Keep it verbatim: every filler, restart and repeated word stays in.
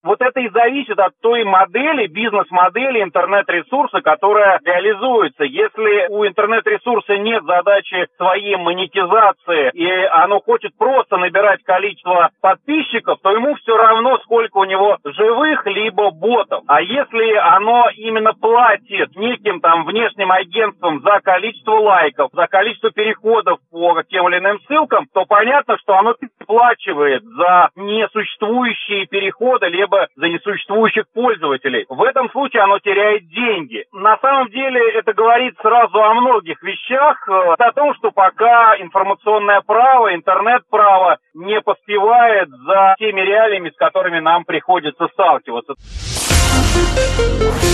Вот это и зависит от той модели, бизнес-модели интернет-ресурса, которая реализуется. Если у интернет-ресурса нет задачи своей монетизации, и оно хочет просто набирать количество подписчиков, то ему все равно, сколько у него живых, либо ботов. А если оно именно платит неким там внешним агентствам за количество лайков, за количество переходов по тем или иным ссылкам, то понятно, что оно переплачивает за несуществующие переходы, либо за несуществующих пользователей. В этом случае оно теряет деньги. На самом деле это говорит сразу о многих вещах, о том, что пока информационное право, интернет-право не поспевает за теми реалиями, с которыми нам приходится сталкиваться.